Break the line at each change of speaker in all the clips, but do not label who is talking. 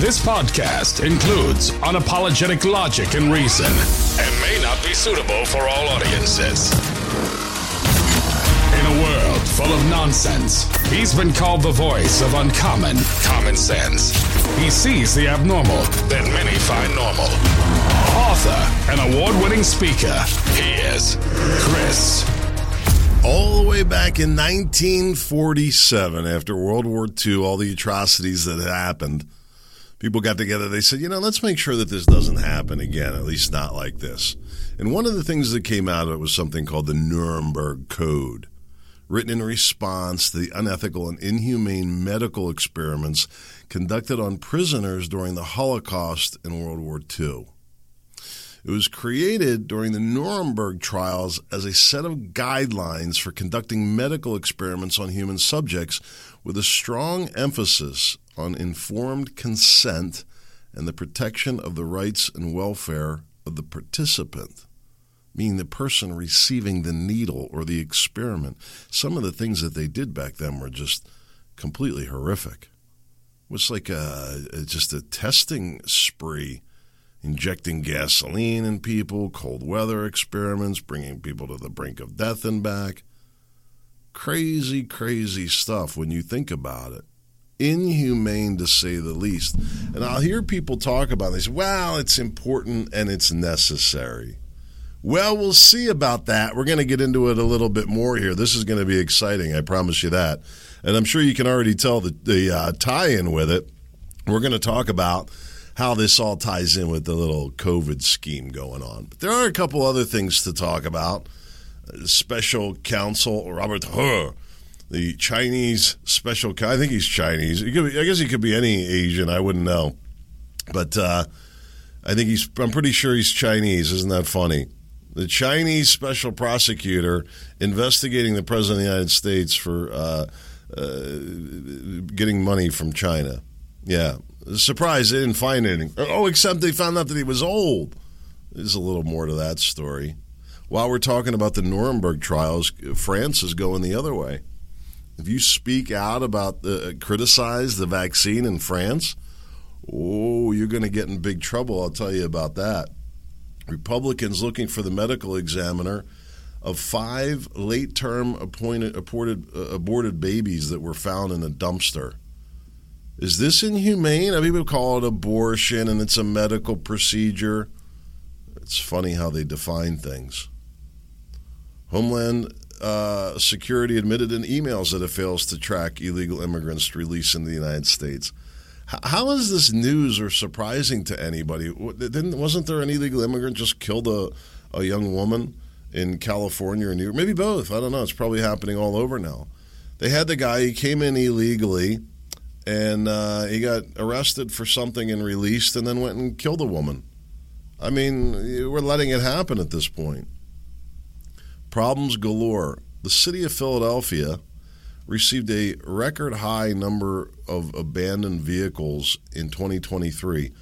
This podcast includes unapologetic logic and reason and may not be suitable for all audiences. In a world full of nonsense, he's been called the voice of uncommon common sense. He sees the abnormal that many find normal. Author and award-winning speaker, he is Chris.
All the way back in 1947, after World War II, all the atrocities that had happened, people got together. They said, let's make sure that this doesn't happen again, at least not like this. And one of the things that came out of it was something called the Nuremberg Code, written in response to the unethical and inhumane medical experiments conducted on prisoners during the Holocaust and World War II. It was created during the Nuremberg trials as a set of guidelines for conducting medical experiments on human subjects with a strong emphasis on informed consent and the protection of the rights and welfare of the participant, meaning the person receiving the needle or the experiment. Some of the things that they did back then were just completely horrific. It was like just a testing spree. Injecting gasoline in people, cold weather experiments, bringing people to the brink of death and back. Crazy, crazy stuff when you think about it. Inhumane to say the least. And I'll hear people talk about this. Well, it's important and it's necessary. Well, we'll see about that. We're going to get into it a little bit more here. This is going to be exciting, I promise you that. And I'm sure you can already tell the tie-in with it. We're going to talk about how this all ties in with the little COVID scheme going on. But there are a couple other things to talk about. Special counsel Robert Hur, the Chinese special counsel. I think he's Chinese. I guess he could be any Asian. I wouldn't know. But I'm pretty sure he's Chinese. Isn't that funny? The Chinese special prosecutor investigating the President of the United States for getting money from China. Yeah. Surprised they didn't find anything. Oh, except they found out that he was old. There's a little more to that story. While we're talking about the Nuremberg trials, France is going the other way. If you speak out about, criticize the vaccine in France, you're going to get in big trouble. I'll tell you about that. Republicans looking for the medical examiner of 5 late-term aborted babies that were found in a dumpster. Is this inhumane? People call it abortion and it's a medical procedure. It's funny how they define things. Homeland Security admitted in emails that it fails to track illegal immigrants released in the United States. How is this news or surprising to anybody? Wasn't there an illegal immigrant just killed a young woman in California or New York? Maybe both. I don't know. It's probably happening all over now. They had the guy, he came in illegally, and he got arrested for something and released and then went and killed a woman. I mean, we're letting it happen at this point. Problems galore. The city of Philadelphia received a record high number of abandoned vehicles in 2023.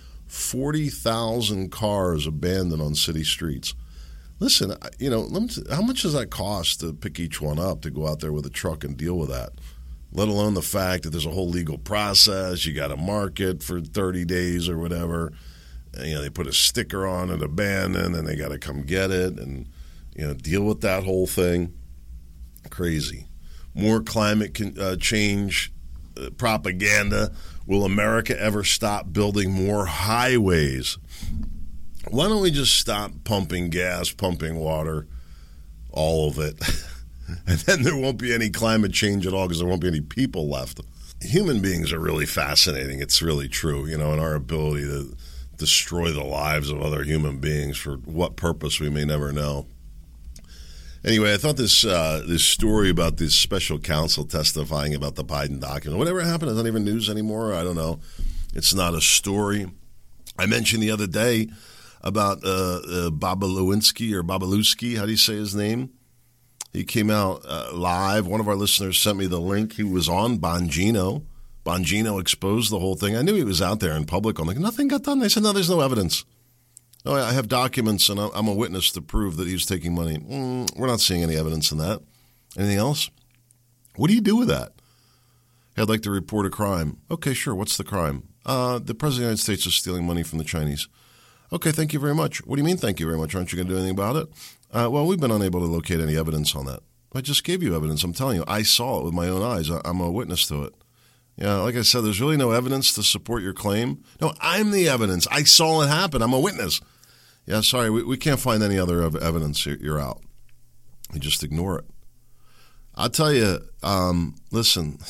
40,000 cars abandoned on city streets. Listen, how much does that cost to pick each one up, to go out there with a truck and deal with that? Let alone the fact that there's a whole legal process. You got to mark it for 30 days or whatever. And, they put a sticker on it, abandoned, and they got to come get it and, deal with that whole thing. Crazy. More climate change propaganda. Will America ever stop building more highways? Why don't we just stop pumping gas, pumping water, all of it? And then there won't be any climate change at all because there won't be any people left. Human beings are really fascinating. It's really true, and our ability to destroy the lives of other human beings for what purpose we may never know. Anyway, I thought this story about this special counsel testifying about the Biden document, whatever happened, is not even news anymore. I don't know. It's not a story. I mentioned the other day about Bobulinski, how do you say his name? He came out live. One of our listeners sent me the link. He was on Bongino. Bongino exposed the whole thing. I knew he was out there in public. I'm like, nothing got done. They said, no, there's no evidence. Oh, I have documents, and I'm a witness to prove that he was taking money. We're not seeing any evidence in that. Anything else? What do you do with that? Hey, I'd like to report a crime. Okay, sure. What's the crime? the President of the United States is stealing money from the Chinese. Okay, thank you very much. What do you mean, thank you very much? Aren't you going to do anything about it? Well, we've been unable to locate any evidence on that. I just gave you evidence. I'm telling you, I saw it with my own eyes. I'm a witness to it. Yeah, like I said, there's really no evidence to support your claim. No, I'm the evidence. I saw it happen. I'm a witness. Yeah, sorry, we can't find any other evidence. You're out. You just ignore it. I'll tell you, listen,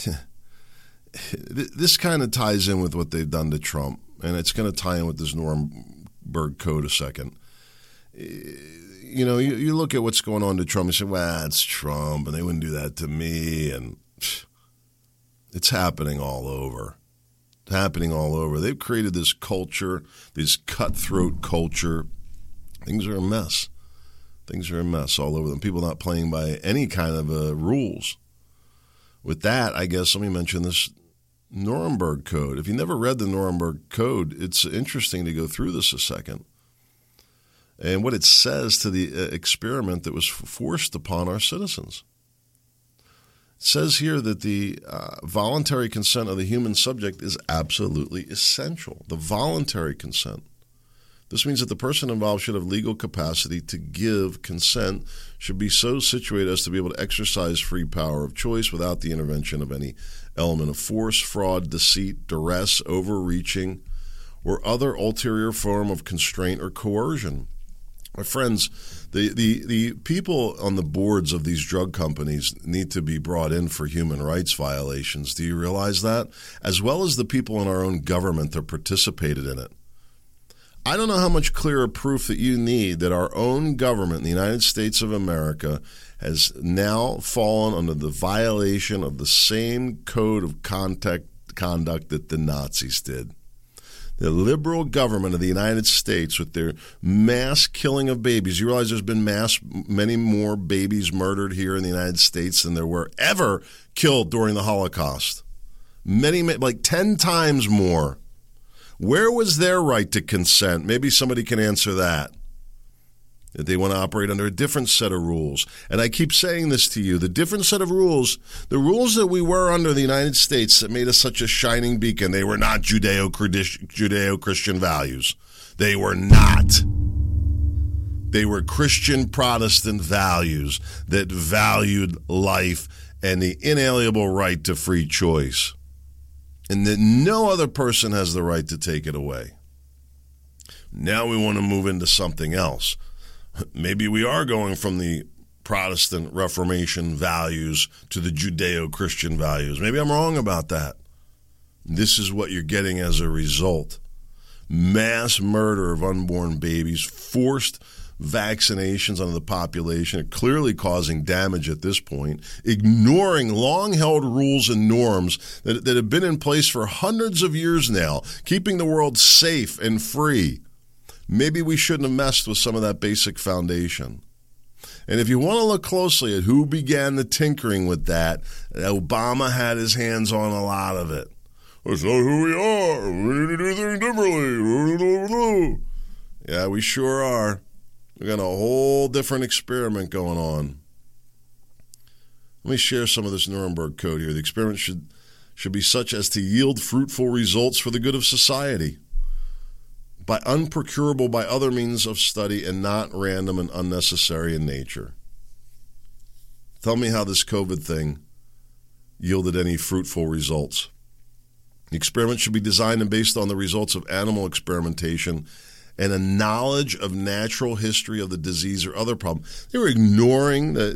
this kind of ties in with what they've done to Trump, and it's going to tie in with this Nuremberg Code a second. You know, you look at what's going on to Trump, you say, well, it's Trump, and they wouldn't do that to me, and it's happening all over. It's happening all over. They've created this culture, this cutthroat culture. Things are a mess. Things are a mess all over them. People not playing by any kind of rules. With that, I guess let me mention this Nuremberg Code. If you never read the Nuremberg Code, it's interesting to go through this a second. And what it says to the experiment that was forced upon our citizens. It says here that the voluntary consent of the human subject is absolutely essential. The voluntary consent. This means that the person involved should have legal capacity to give consent, should be so situated as to be able to exercise free power of choice without the intervention of any element of force, fraud, deceit, duress, overreaching, or other ulterior form of constraint or coercion. My friends, the people on the boards of these drug companies need to be brought in for human rights violations. Do you realize that? As well as the people in our own government that participated in it. I don't know how much clearer proof that you need that our own government in the United States of America has now fallen under the violation of the same code of conduct that the Nazis did. The liberal government of the United States, with their mass killing of babies. You realize there's been many more babies murdered here in the United States than there were ever killed during the Holocaust. Many, like 10 times more. Where was their right to consent? Maybe somebody can answer that. That they want to operate under a different set of rules. And I keep saying this to you, the different set of rules, the rules that we were under the United States that made us such a shining beacon, they were not Judeo-Christian values. They were not. They were Christian Protestant values that valued life and the inalienable right to free choice. And that no other person has the right to take it away. Now we want to move into something else. Maybe we are going from the Protestant Reformation values to the Judeo-Christian values. Maybe I'm wrong about that. This is what you're getting as a result. Mass murder of unborn babies, forced vaccinations on the population, clearly causing damage at this point, ignoring long-held rules and norms that have been in place for hundreds of years now, keeping the world safe and free. Maybe we shouldn't have messed with some of that basic foundation. And if you want to look closely at who began the tinkering with that, Obama had his hands on a lot of it. That's not who we are. We need to do things differently. Yeah, we sure are. We got a whole different experiment going on. Let me share some of this Nuremberg Code here. The experiment should be such as to yield fruitful results for the good of society, by unprocurable by other means of study and not random and unnecessary in nature. Tell me how this COVID thing yielded any fruitful results. The experiment should be designed and based on the results of animal experimentation and a knowledge of natural history of the disease or other problem. They were ignoring the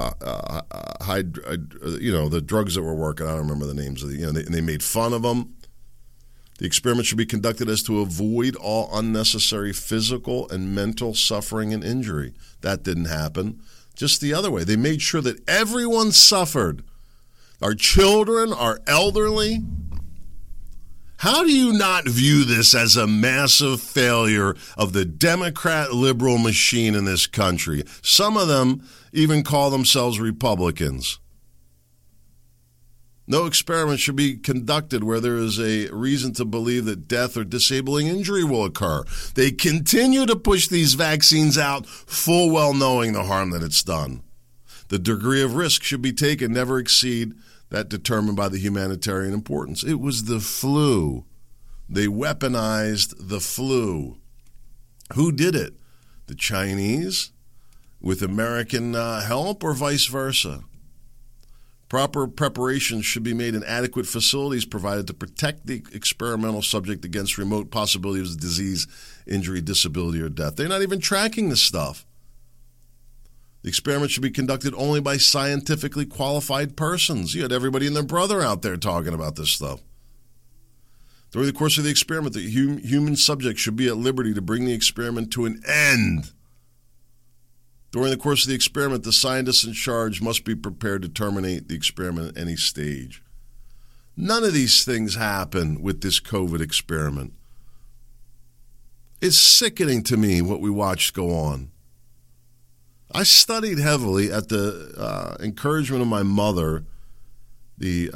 drugs that were working. I don't remember the names of they made fun of them. The experiment should be conducted as to avoid all unnecessary physical and mental suffering and injury. That didn't happen. Just the other way. They made sure that everyone suffered. Our children, our elderly. How do you not view this as a massive failure of the Democrat liberal machine in this country? Some of them even call themselves Republicans. No experiment should be conducted where there is a reason to believe that death or disabling injury will occur. They continue to push these vaccines out, full well knowing the harm that it's done. The degree of risk should be taken, never exceed that determined by the humanitarian importance. It was the flu. They weaponized the flu. Who did it? The Chinese with American help or vice versa? Proper preparations should be made in adequate facilities provided to protect the experimental subject against remote possibilities of disease, injury, disability, or death. They're not even tracking this stuff. The experiment should be conducted only by scientifically qualified persons. You had everybody and their brother out there talking about this stuff. During the course of the experiment, the human subject should be at liberty to bring the experiment to an end. During the course of the experiment, the scientists in charge must be prepared to terminate the experiment at any stage. None of these things happen with this COVID experiment. It's sickening to me what we watched go on. I studied heavily at the encouragement of my mother the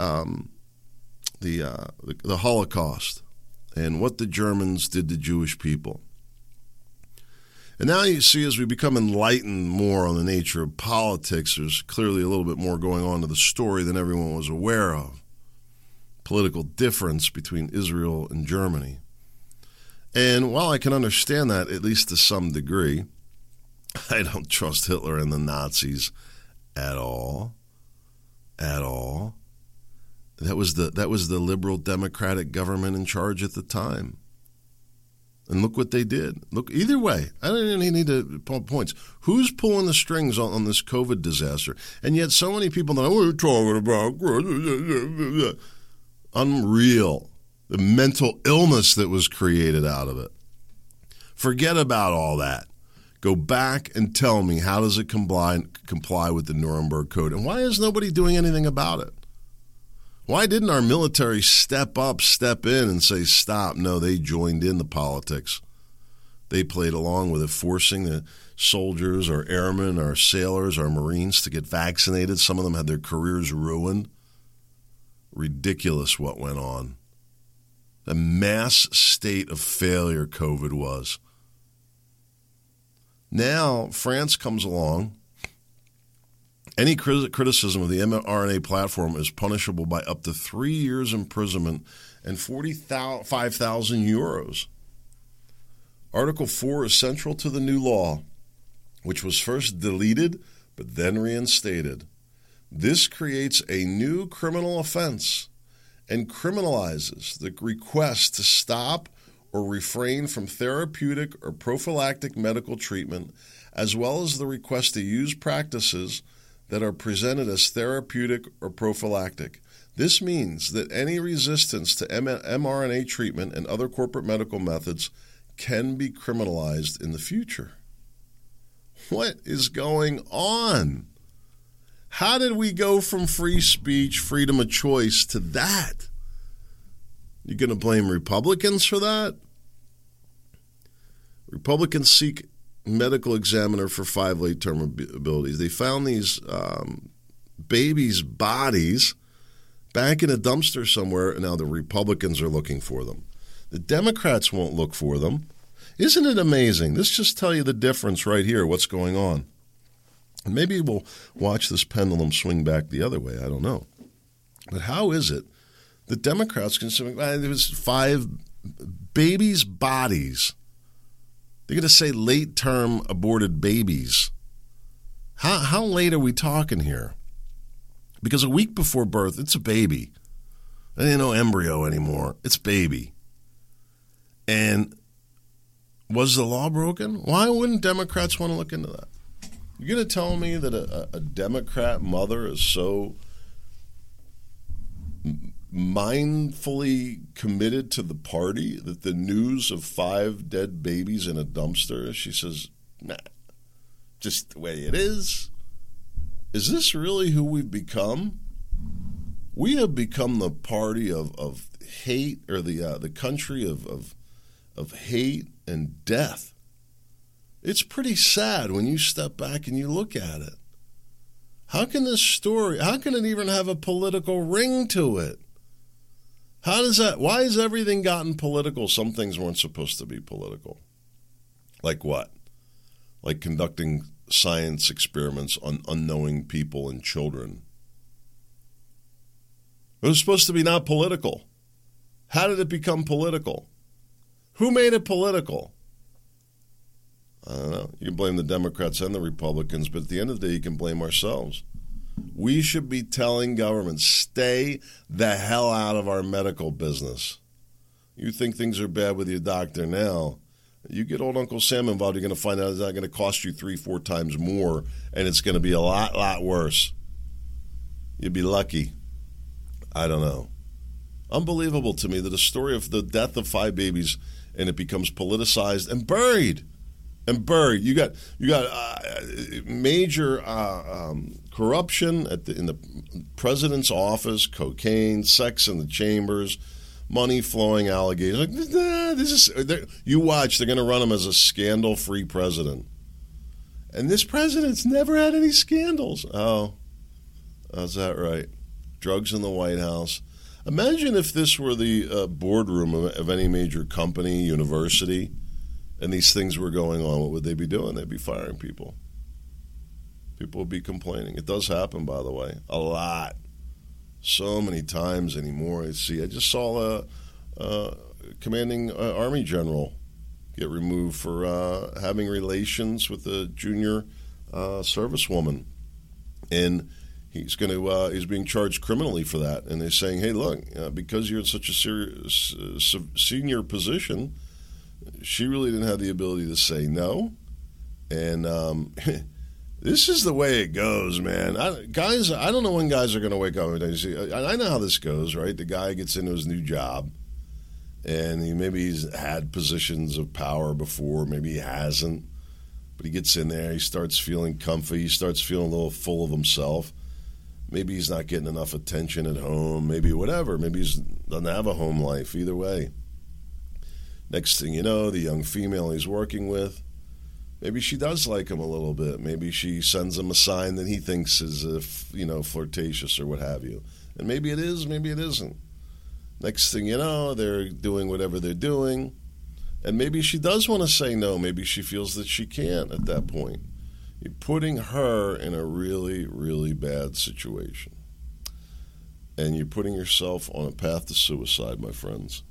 Holocaust and what the Germans did to Jewish people. And now you see, as we become enlightened more on the nature of politics, there's clearly a little bit more going on to the story than everyone was aware of. Political difference between Israel and Germany. And while I can understand that, at least to some degree, I don't trust Hitler and the Nazis at all. At all. That was the liberal democratic government in charge at the time. And look what they did. Look, either way, I don't even need to pull points. Who's pulling the strings on this COVID disaster? And yet so many people know, what are you talking about? Unreal. The mental illness that was created out of it. Forget about all that. Go back and tell me, how does it comply with the Nuremberg Code? And why is nobody doing anything about it? Why didn't our military step in and say, stop? No, they joined in the politics. They played along with it, forcing the soldiers, our airmen, our sailors, our Marines to get vaccinated. Some of them had their careers ruined. Ridiculous what went on. A mass state of failure COVID was. Now, France comes along. Any criticism of the mRNA platform is punishable by up to 3 years imprisonment and 45,000 euros. Article 4 is central to the new law, which was first deleted but then reinstated. This creates a new criminal offense and criminalizes the request to stop or refrain from therapeutic or prophylactic medical treatment, as well as the request to use practices that are presented as therapeutic or prophylactic. This means that any resistance to mRNA treatment and other corporate medical methods can be criminalized in the future. What is going on? How did we go from free speech, freedom of choice to that? You going to blame Republicans for that? Republicans seek medical examiner for 5 late-term abilities. They found these babies' bodies back in a dumpster somewhere, and now the Republicans are looking for them. The Democrats won't look for them. Isn't it amazing? This just tells you the difference right here, what's going on. And maybe we'll watch this pendulum swing back the other way. I don't know. But how is it the Democrats can say, there was 5 babies' bodies? They're going to say late-term aborted babies. How late are we talking here? Because a week before birth, it's a baby. It ain't no embryo anymore. It's baby. And was the law broken? Why wouldn't Democrats want to look into that? You're going to tell me that a Democrat mother is so mindfully committed to the party that the news of 5 dead babies in a dumpster, she says, nah, just the way it is. Is this really who we've become? We have become the party of hate, or the country of hate and death. It's pretty sad when you step back and you look at it. How can this story, how can it even have a political ring to it? How does that, why has everything gotten political? Some things weren't supposed to be political. Like what? Like conducting science experiments on unknowing people and children. It was supposed to be not political. How did it become political? Who made it political? I don't know. You can blame the Democrats and the Republicans, but at the end of the day, you can blame ourselves. We should be telling government, stay the hell out of our medical business. You think things are bad with your doctor now. You get old Uncle Sam involved, you're going to find out it's not going to cost you 3-4 times more, and it's going to be a lot worse. You'd be lucky. I don't know. Unbelievable to me that a story of the death of 5 babies and it becomes politicized and buried. You got major corruption in the president's office, cocaine, sex in the chambers, money flowing allegations. Like, you watch, they're going to run him as a scandal-free president. And this president's never had any scandals. Oh, is that right? Drugs in the White House. Imagine if this were the boardroom of any major company, university, and these things were going on. What would they be doing? They'd be firing people. People would be complaining. It does happen, by the way, a lot. So many times anymore. I just saw a commanding Army general get removed for having relations with a junior servicewoman. And he's being charged criminally for that. And they're saying, hey, look, because you're in such a senior position, she really didn't have the ability to say no. And this is the way it goes, man. I don't know when guys are going to wake up. I know how this goes, right? The guy gets into his new job, and he's had positions of power before. Maybe he hasn't. But he gets in there. He starts feeling comfy. He starts feeling a little full of himself. Maybe he's not getting enough attention at home. Maybe whatever. Maybe he doesn't have a home life. Either way. Next thing you know, the young female he's working with, maybe she does like him a little bit. Maybe she sends him a sign that he thinks is, flirtatious or what have you. And maybe it is, maybe it isn't. Next thing you know, they're doing whatever they're doing. And maybe she does want to say no. Maybe she feels that she can't at that point. You're putting her in a really, really bad situation. And you're putting yourself on a path to suicide, my friends.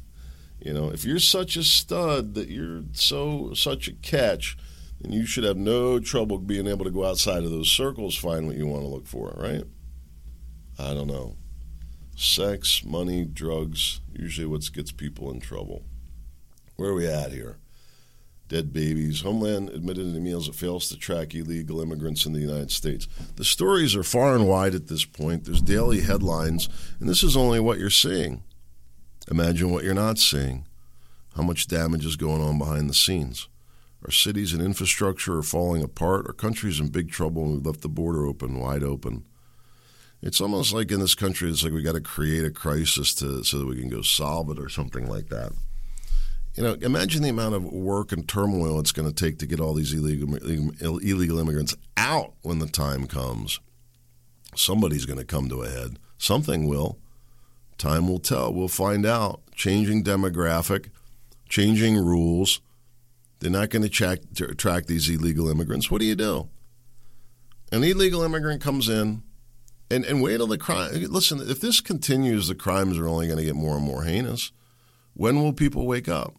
If you're such a stud that you're such a catch, then you should have no trouble being able to go outside of those circles, find what you want to look for, right? I don't know. Sex, money, drugs, usually what gets people in trouble. Where are we at here? Dead babies. Homeland admitted in emails it fails to track illegal immigrants in the United States. The stories are far and wide at this point. There's daily headlines, and this is only what you're seeing. Imagine what you're not seeing. How much damage is going on behind the scenes. Our cities and infrastructure are falling apart. Our country's in big trouble, and we've left the border wide open. It's almost like in this country, it's like we got to create a crisis so that we can go solve it or something like that. Imagine the amount of work and turmoil it's going to take to get all these illegal immigrants out when the time comes. Somebody's going to come to a head. Something will. Time will tell. We'll find out. Changing demographic, changing rules. They're not going to track these illegal immigrants. What do you do? An illegal immigrant comes in, and wait till the crime. Listen, if this continues, the crimes are only going to get more and more heinous. When will people wake up?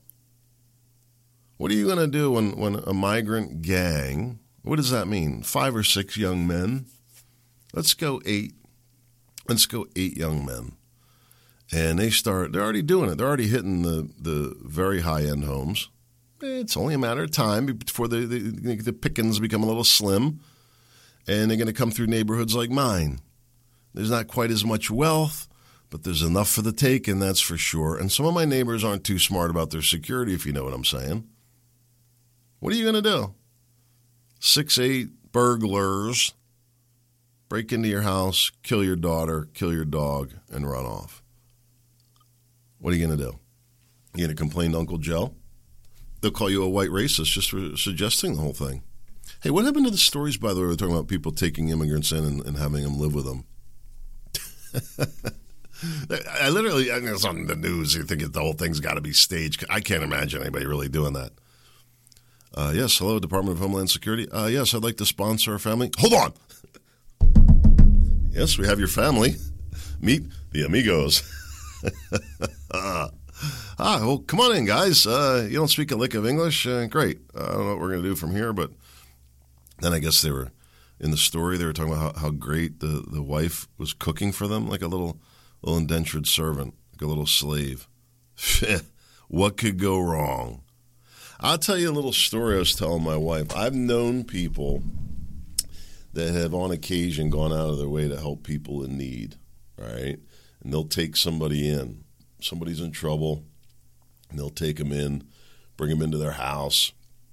What are you going to do when a migrant gang, what does that mean? 5 or 6 young men? Let's go 8. Let's go 8 young men. And they're already doing it. They're already hitting the very high-end homes. It's only a matter of time before the pickings become a little slim, and they're going to come through neighborhoods like mine. There's not quite as much wealth, but there's enough for the taking, that's for sure. And some of my neighbors aren't too smart about their security, if you know what I'm saying. What are you going to do? 6, 8 burglars break into your house, kill your daughter, kill your dog, and run off. What are you going to do? You going to complain to Uncle Joe? They'll call you a white racist just for suggesting the whole thing. Hey, what happened to the stories, by the way, we're talking about people taking immigrants in and having them live with them? It's on the news. You think the whole thing's got to be staged. I can't imagine anybody really doing that. Yes, hello, Department of Homeland Security. Yes, I'd like to sponsor a family. Hold on. Yes, we have your family. Meet the amigos. Well, come on in, guys. You don't speak a lick of English? Great. I don't know what we're going to do from here, but then I guess they were, in the story, they were talking about how great the wife was cooking for them, like a little indentured servant, like a little slave. What could go wrong? I'll tell you a little story I was telling my wife. I've known people that have on occasion gone out of their way to help people in need, right? And they'll take somebody in. Somebody's in trouble, and they'll take them in, bring them into their house,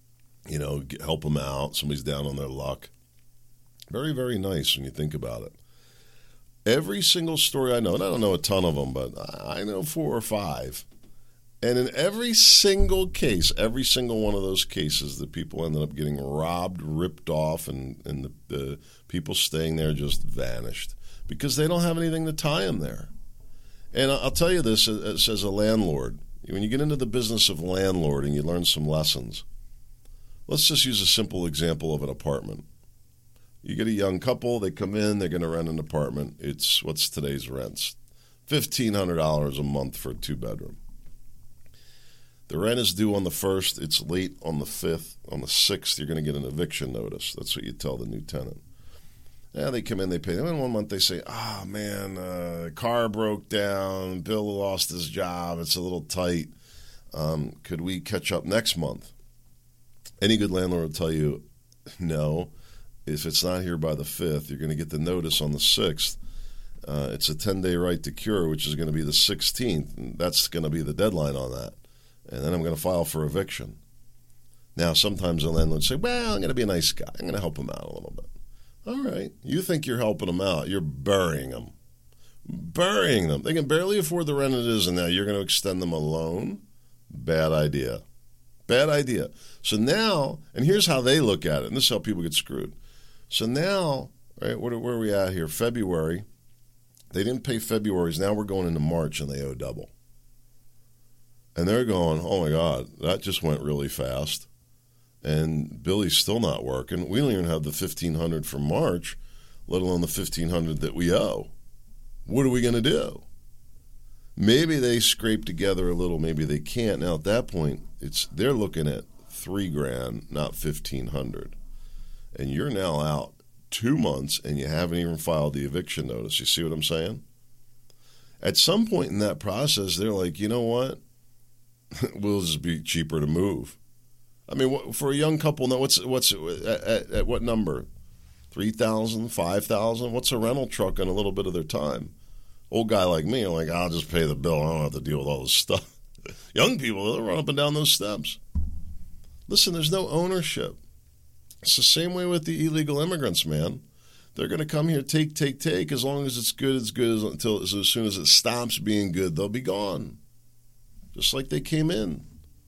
help them out. Somebody's down on their luck. Very, very nice when you think about it. Every single story I know, and I don't know a ton of them, but I know 4 or 5. And in every single case, every single one of those cases, the people ended up getting robbed, ripped off, and the people staying there just vanished because they don't have anything to tie them there. And I'll tell you this as a landlord. When you get into the business of landlording, you learn some lessons. Let's just use a simple example of an apartment. You get a young couple, they come in, they're going to rent an apartment. What's today's rents? $1,500 a month for a 2-bedroom. The rent is due on the 1st. It's late on the 5th. On the 6th, you're going to get an eviction notice. That's what you tell the new tenant. Yeah, they come in, they pay. In 1 month, they say, man, car broke down. Bill lost his job. It's a little tight. Could we catch up next month? Any good landlord will tell you, no. If it's not here by the 5th, you're going to get the notice on the 6th. It's a 10-day right to cure, which is going to be the 16th. And that's going to be the deadline on that. And then I'm going to file for eviction. Now, sometimes the landlord say, well, I'm going to be a nice guy. I'm going to help him out a little bit. All right. You think you're helping them out. You're burying them. Burying them. They can barely afford the rent it is, and now you're going to extend them a loan? Bad idea. Bad idea. So now, and here's how they look at it, and this is how people get screwed. So now, right, where are we at here? February. They didn't pay February's. Now we're going into March, and they owe double. And they're going, oh, my God, that just went really fast. And Billy's still not working. We don't even have the $1,500 for March, let alone the $1,500 that we owe. What are we going to do? Maybe they scrape together a little. Maybe they can't. Now, at that point, they're looking at $3,000, not $1,500. And you're now out 2 months, and you haven't even filed the eviction notice. You see what I'm saying? At some point in that process, they're like, you know what? Will just be cheaper to move. I mean, for a young couple, now what's at what number? 3,000, 5,000? What's a rental truck on a little bit of their time? Old guy like me, I'm like, I'll just pay the bill. I don't have to deal with all this stuff. Young people, they'll run up and down those steps. Listen, there's no ownership. It's the same way with the illegal immigrants, man. They're going to come here, take. As long as it's good, until as soon as it stops being good, they'll be gone. Just like they came in.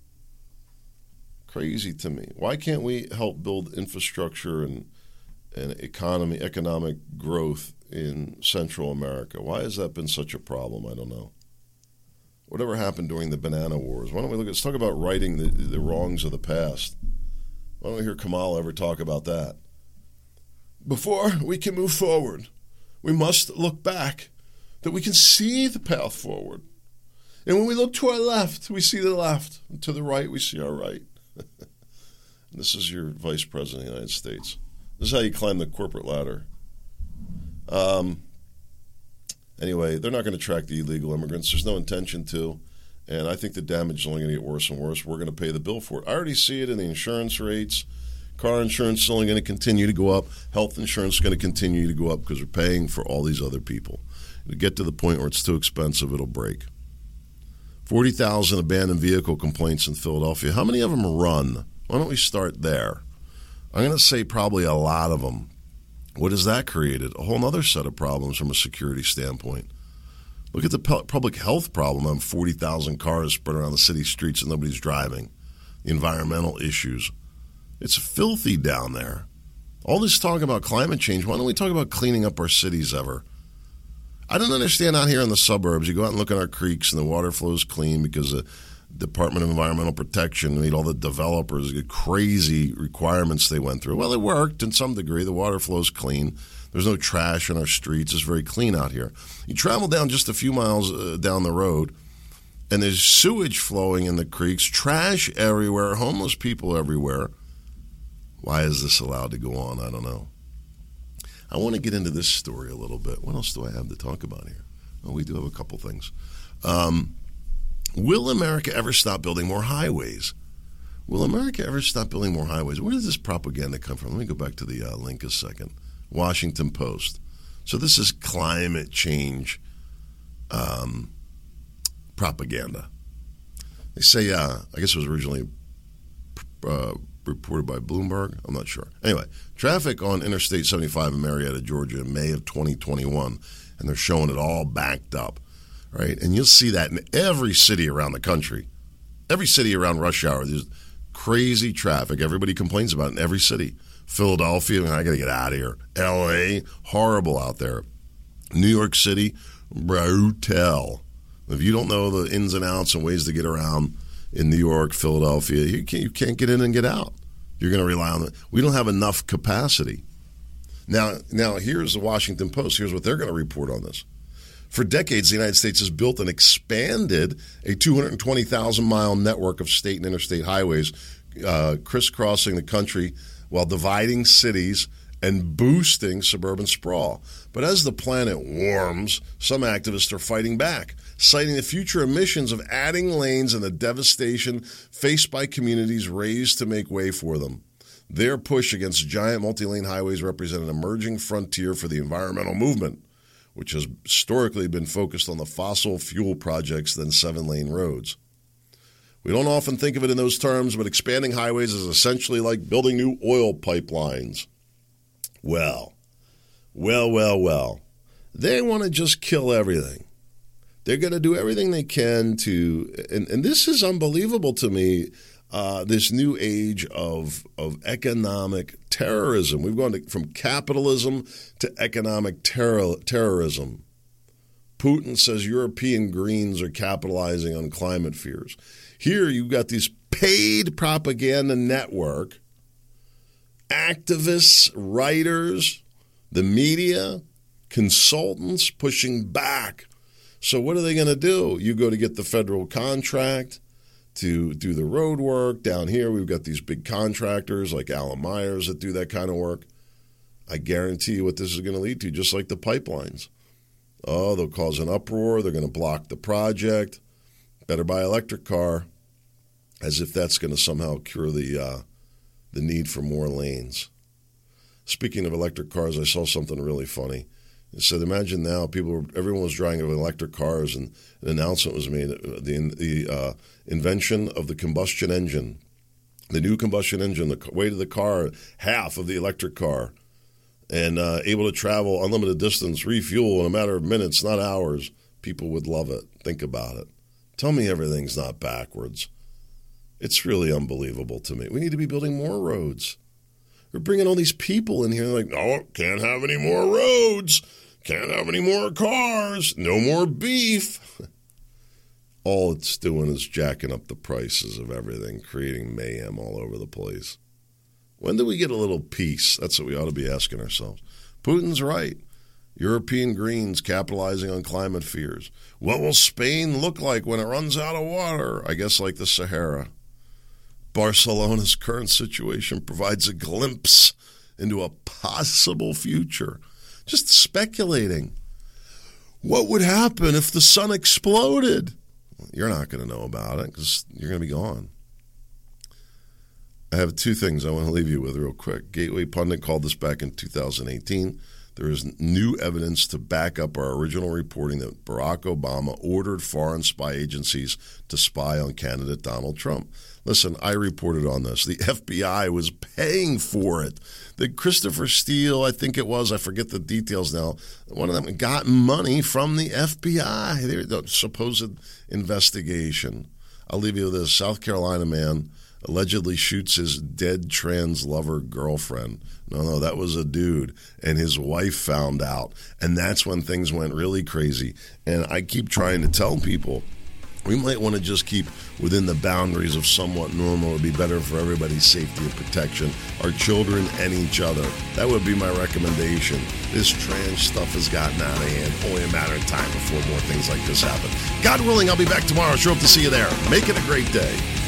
Crazy to me. Why can't we help build infrastructure and economic growth in Central America? Why has that been such a problem? I don't know. Whatever happened during the banana wars? Why don't we let's talk about righting the wrongs of the past? Why don't we hear Kamala ever talk about that? Before we can move forward, we must look back, that we can see the path forward. And when we look to our left, we see the left. And to the right, we see our right. This is your Vice President of the United States. This is how you climb the corporate ladder. Anyway, they're not going to track the illegal immigrants. There's no intention to. And I think the damage is only going to get worse and worse. We're going to pay the bill for it. I already see it in the insurance rates. Car insurance is only going to continue to go up. Health insurance is going to continue to go up because we're paying for all these other people. It'll get to the point where it's too expensive, it'll break. 40,000 abandoned vehicle complaints in Philadelphia. How many of them run? Why don't we start there? I'm going to say probably a lot of them. What has that created? A whole other set of problems from a security standpoint. Look at the public health problem on 40,000 cars spread around the city streets and nobody's driving. The environmental issues. It's filthy down there. All this talk about climate change, why don't we talk about cleaning up our cities ever? I don't understand out here in the suburbs. You go out and look at our creeks and the water flows clean because Department of Environmental Protection made all the developers get crazy requirements they went through. Well, it worked in some degree. The water flow's clean. There's no trash in our streets. It's very clean out here. You travel down just a few miles down the road, and there's sewage flowing in the creeks, trash everywhere, homeless people everywhere. Why is this allowed to go on? I don't know. I want to get into this story a little bit. What else do I have to talk about here? Well, we do have a couple things. Will America ever stop building more highways? Will America ever stop building more highways? Where does this propaganda come from? Let me go back to the link a second. Washington Post. So this is climate change propaganda. They say, I guess it was originally reported by Bloomberg. I'm not sure. Anyway, traffic on Interstate 75 in Marietta, Georgia in May of 2021, and they're showing it all backed up. Right, and you'll see that in every city around the country. Every city around rush hour, there's crazy traffic. Everybody complains about it in every city. Philadelphia, I got to get out of here. L.A., horrible out there. New York City, brutal. If you don't know the ins and outs and ways to get around in New York, Philadelphia, you can't get in and get out. You're going to rely on it. We don't have enough capacity. Now here's the Washington Post. Here's what they're going to report on this. For decades, the United States has built and expanded a 220,000-mile network of state and interstate highways crisscrossing the country while dividing cities and boosting suburban sprawl. But as the planet warms, some activists are fighting back, citing the future emissions of adding lanes and the devastation faced by communities raised to make way for them. Their push against giant multi-lane highways represent an emerging frontier for the environmental movement, which has historically been focused on the fossil fuel projects than 7-lane roads. We don't often think of it in those terms, but expanding highways is essentially like building new oil pipelines. Well. They want to just kill everything. They're going to do everything they can to, and this is unbelievable to me, this new age of economic terrorism. We've gone from capitalism to economic terrorism. Putin says European Greens are capitalizing on climate fears. Here you've got this paid propaganda network, activists, writers, the media, consultants pushing back. So what are they going to do? You go to get the federal contract to do the road work. Down here, we've got these big contractors like Alan Myers that do that kind of work. I guarantee you what this is going to lead to, just like the pipelines. Oh, they'll cause an uproar. They're going to block the project. Better buy an electric car, as if that's going to somehow cure the need for more lanes. Speaking of electric cars, I saw something really funny. It said, imagine now everyone was driving electric cars, and an announcement was made, the invention of the combustion engine, the new combustion engine, the weight of the car, half of the electric car, and able to travel unlimited distance, refuel in a matter of minutes, not hours. People would love it. Think about it. Tell me everything's not backwards. It's really unbelievable to me. We need to be building more roads. We're bringing all these people in here like, no, can't have any more roads. Can't have any more cars. No more beef. All it's doing is jacking up the prices of everything, creating mayhem all over the place. When do we get a little peace? That's what we ought to be asking ourselves. Putin's right. European Greens capitalizing on climate fears. What will Spain look like when it runs out of water? I guess like the Sahara. Barcelona's current situation provides a glimpse into a possible future. Just speculating. What would happen if the sun exploded? You're not going to know about it because you're going to be gone. I have two things I want to leave you with real quick. Gateway Pundit called this back in 2018. There is new evidence to back up our original reporting that Barack Obama ordered foreign spy agencies to spy on candidate Donald Trump. Listen, I reported on this. The FBI was paying for it. The Christopher Steele, I think it was, I forget the details now, one of them got money from the FBI, the supposed investigation. I'll leave you with this. South Carolina man allegedly shoots his dead trans lover girlfriend. No, that was a dude. And his wife found out. And that's when things went really crazy. And I keep trying to tell people, We might want to just keep within the boundaries of somewhat normal. It would be better for everybody's safety and protection, our children and each other. That would be my recommendation. This trans stuff has gotten out of hand. Only a matter of time before more things like this happen. God willing, I'll be back tomorrow. Sure hope to see you there. Make it a great day.